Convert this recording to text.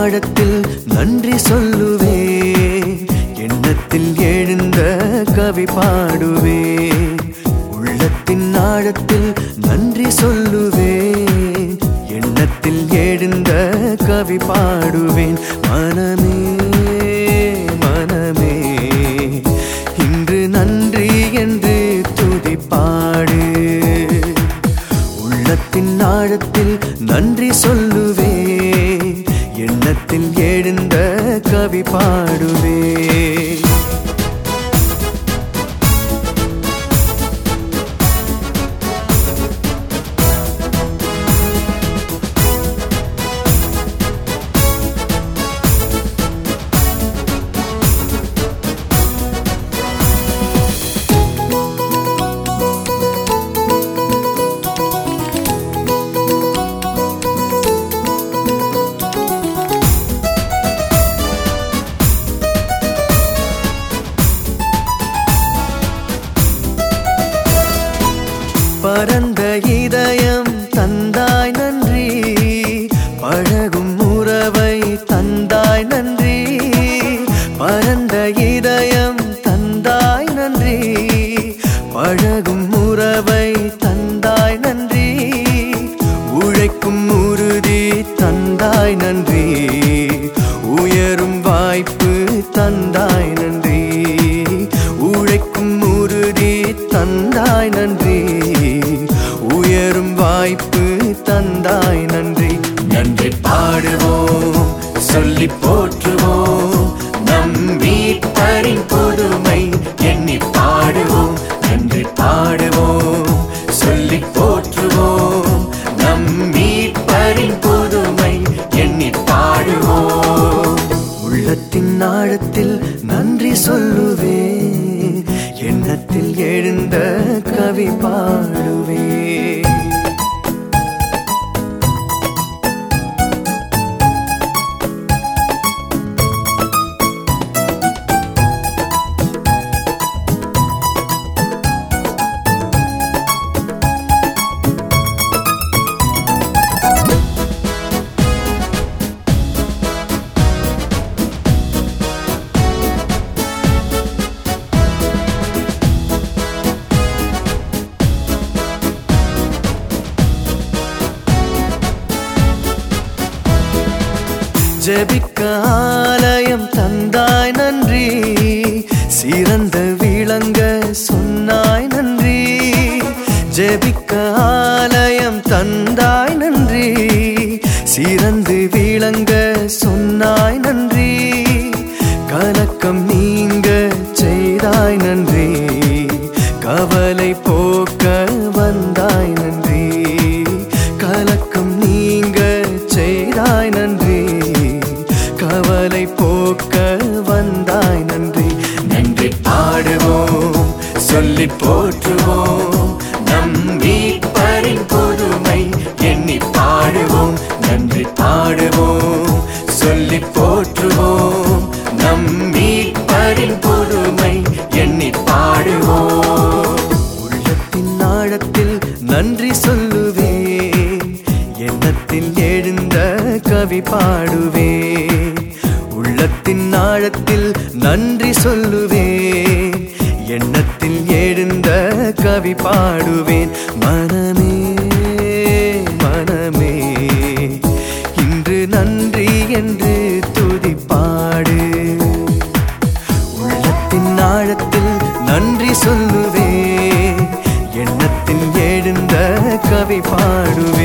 ஆழத்தில் நன்றி சொல்லுவேன், எண்ணத்தில் எழுந்த கவி பாடுவேன். உள்ளத்தின் ஆழத்தில் நன்றி சொல்லுவேன், எண்ணத்தில் எழுந்த கவி பாடுவேன். மனமே மனமே இன்று நன்றி என்று துதிப்பாடு. உள்ளத்தின் ஆழத்தில் நன்றி சொல்லுவேன், எண்ணத்தில் எழுந்த கவி பாடுவேன். பரந்த இதயம் தந்தாய் நன்றி, பழகும் உறவை தந்தாய் நன்றி. பரந்த இதயம் தந்தாய் நன்றி, பழகும் உறவை தந்தாய் நன்றி. உழைக்கும் உறுதி தந்தாய் நன்றி, உயரும் வாய்ப்பு தந்தாய் நன்றி. உழைக்கும் உறுதி தந்தாய் நன்றி, உயரும் வாய்ப்பு தந்தாய் நன்றி. நன்றி பாடுவோம், சொல்லி போற்றுவோம், நம் மீட்பரின் புதுமை எண்ணி பாடுவோம். நன்றி பாடுவோம், சொல்லி போற்றுவோம், நம் மீட்பரின் புதுமை எண்ணி பாடுவோம். உள்ளத்தின் ஆழத்தில் நன்றி சொல்லுவேன், எண்ணத்தில் எழுந்த கவி பாடுவேன். ஜெபிக்க ஆலயம் தந்தாய் நன்றி, சிறந்த விளங்க சொன்னாய் நன்றி. ஜெபிக்க ஆலயம் தந்தாய் நன்றி, சிறந்து விளங்க சொன்னாய் நன்றி. கலக்கம் நீங்க செய்தாய் நன்றி, கவலை போக்க வந்தாய் நன்றி. கலக்கம் நீங்க செய்தாய் நன்றி, கவலை போக்க வந்தாய் நன்றி. நன்றி பாடுவோம், சொல்லி போற்றுவோம், நம் மீட்பரின் புதுமை எண்ணி பாடுவோம். நன்றி பாடுவோம், சொல்லி போற்றுவோம், நம் மீட்பரின் புதுமை எண்ணி பாடுவோம். உள்ளத்தின் ஆழத்தில் நன்றி சொல்லுவேன், எண்ணத்தில் எழுந்த கவி பாடுவேன். உள்ளத்தின் ஆழத்தில் நன்றி சொல்லுவேன், எண்ணத்தில் எழுந்த கவி பாடுவேன். மனமே மனமே இன்று நன்றி என்று துதிப்பாடு. உள்ளத்தின் ஆழத்தில் நன்றி சொல்லுவேன், எண்ணத்தில் எழுந்த கவி பாடுவேன்.